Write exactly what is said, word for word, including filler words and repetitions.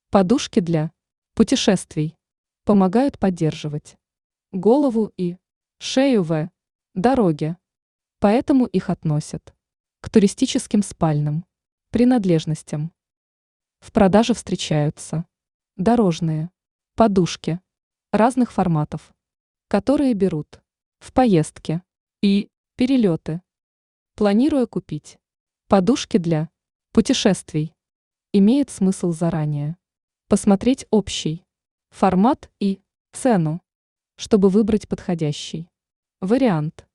Подушки для путешествий помогают поддерживать голову и шею в дороге, поэтому их относят к туристическим спальным принадлежностям. В продаже встречаются дорожные подушки разных форматов, которые берут в поездки и перелеты. Планируя купить подушки для путешествий, имеет смысл заранее посмотреть общий формат и цену, чтобы выбрать подходящий вариант.